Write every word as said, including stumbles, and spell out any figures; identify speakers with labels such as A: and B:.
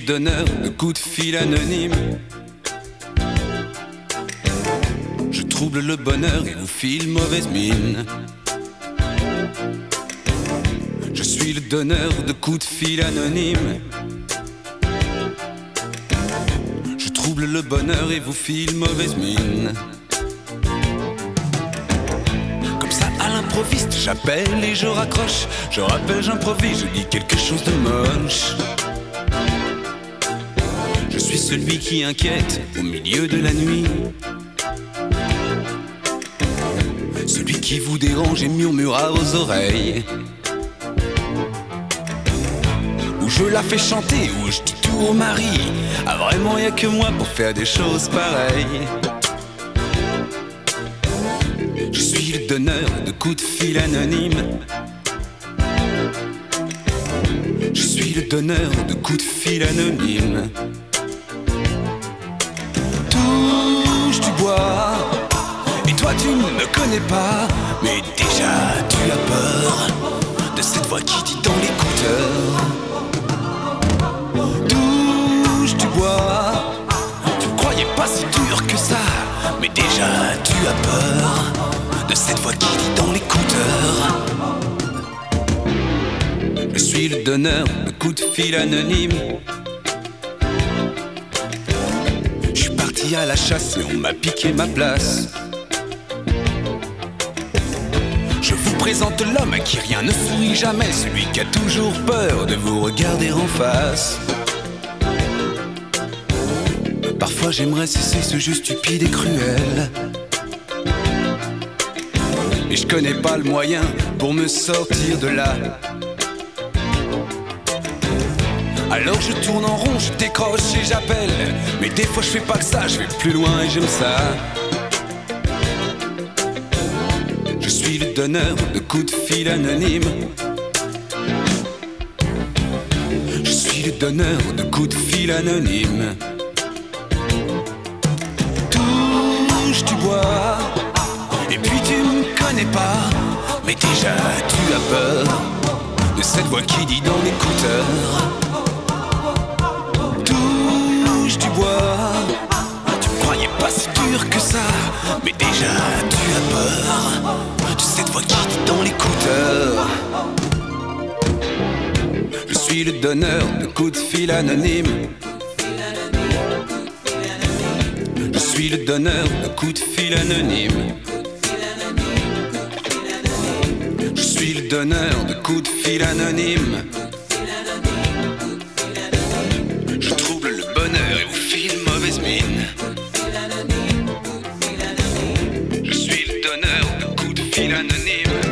A: donneur de coups de fil anonymes. Je trouble le bonheur et vous file mauvaise mine. Je suis le donneur de coups de fil anonymes. Je trouble le bonheur et vous file mauvaise mine. Comme ça à l'improviste, j'appelle et je raccroche. Je rappelle, j'improvise, je dis quelque chose de moche. Je suis celui qui inquiète au milieu de la nuit. Celui qui vous dérange et murmure à vos oreilles. Où je la fais chanter, où je dis tout au mari. Ah vraiment y'a que moi pour faire des choses pareilles. Je suis le donneur de coups de fil anonymes. Je suis le donneur de coups de fil anonymes. Touche du bois. Et toi tu ne me connais pas, mais déjà tu as peur de cette voix qui dit dans l'écouteur. Touche du bois. Tu ne croyais pas si dur que ça, mais déjà tu as peur de cette voix qui dit dans l'écouteur. Je suis le donneur de coups de fil anonymes. Je suis parti à la chasse et on m'a piqué ma place. Je vous présente l'homme à qui rien ne sourit jamais, celui qui a toujours peur de vous regarder en face. Parfois j'aimerais cesser ce jeu stupide et cruel, mais je connais pas le moyen pour me sortir de là. Alors je tourne en rond, je décroche et j'appelle, mais des fois je fais pas que ça, je vais plus loin et j'aime ça. Je suis le donneur de coups de fil anonymes. Je suis le donneur de coups de fil anonymes. Touche du bois. Et puis tu me connais pas, mais déjà tu as peur de cette voix qui dit dans l'écouteur. Touche du bois. Tu me croyais pas si dur que ça, mais déjà tu as peur de cette voix qui dit dans l'écouteur. Je suis le donneur de coups de fil anonymes. Je suis le donneur de coups de fil anonymes. Je suis le donneur de coups de fil anonymes. Je trouble le bonheur et vous file mauvaise mine. Je suis le donneur de coups de fil anonymes.